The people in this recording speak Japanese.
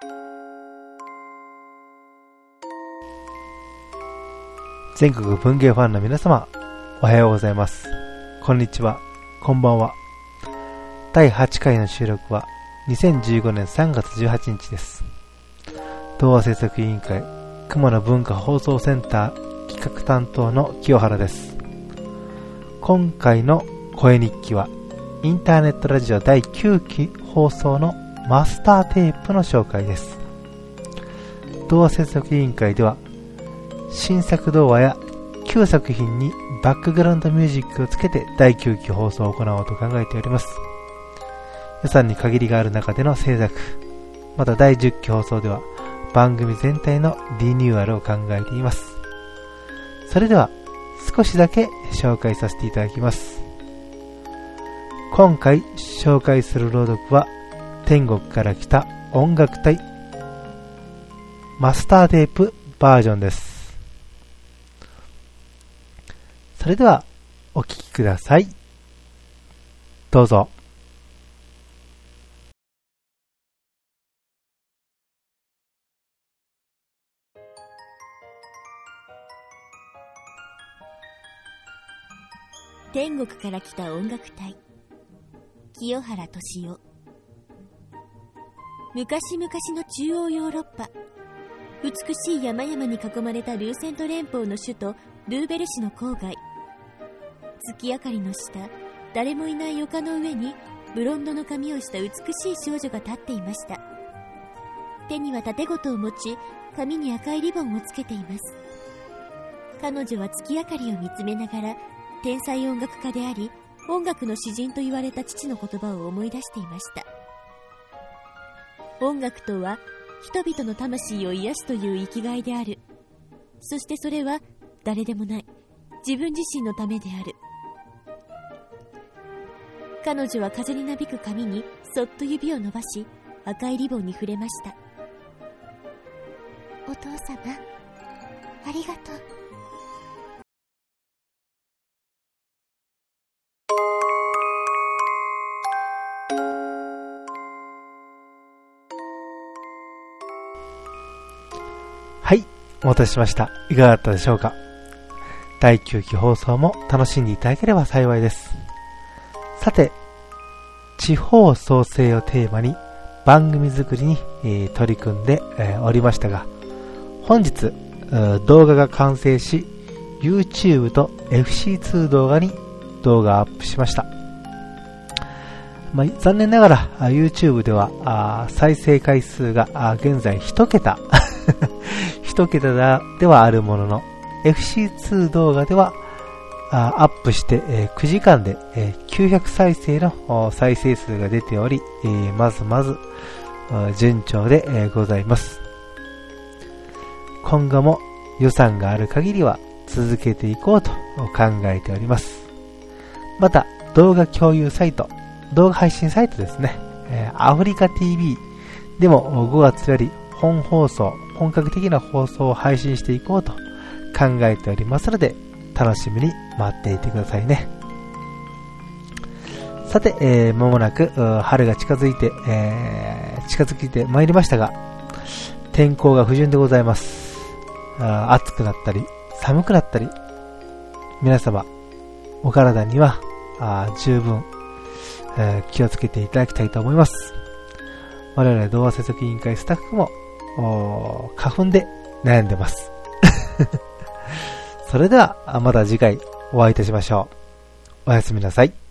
全国文芸ファンの皆様、おはようございます。こんにちは、こんばんは。第8回の収録は2015年3月18日です。童話制作委員会熊野文化放送センター企画担当の清原です。今回の声日記はインターネットラジオ第9期放送のマスターテープの紹介です。童話制作委員会では新作童話や旧作品にバックグラウンドミュージックをつけて第9期放送を行おうと考えております。予算に限りがある中での制作、また第10期放送では番組全体のリニューアルを考えています。それでは少しだけ紹介させていただきます。今回紹介する朗読は天国から来た音楽隊マスターテープバージョンです。それではお聴きください。どうぞ。 天国から来た音楽隊清原敏夫。昔々の中央ヨーロッパ、美しい山々に囲まれたルーセント連邦の首都ルーベル市の郊外、月明かりの下、誰もいない丘の上にブロンドの髪をした美しい少女が立っていました。手には盾事を持ち、髪に赤いリボンをつけています。彼女は月明かりを見つめながら天才音楽家であり音楽の詩人と言われた父の言葉を思い出していました。音楽とは人々の魂を癒すという生きがいである。そしてそれは誰でもない自分自身のためである。彼女は風になびく髪にそっと指を伸ばし、赤いリボンに触れました。お父様、ありがとう。 はい、お待たせしました。いかがだったでしょうか。第9期放送も楽しんでいただければ幸いです。さて、地方創生をテーマに番組作りに、取り組んで、おりましたが、本日動画が完成し YouTube と FC2 動画に動画アップしました。残念ながら YouTube では再生回数が現在1桁1桁ではあるものの FC2 動画ではアップして、9時間で、900再生の再生数が出ており、まず順調で、ございます。今後も予算がある限りは続けていこうと考えております。また動画共有サイト、動画配信サイトですね、アフリカ TV でも5月より本格的な放送を配信していこうと考えておりますので、楽しみに待っていてくださいね。さて、間もなく春が近づいてまいりましたが、天候が不順でございます。暑くなったり寒くなったり、皆様お体には十分、気をつけていただきたいと思います。我々童話制作委員会スタッフも花粉で悩んでますそれではまた次回お会いいたしましょう。おやすみなさい。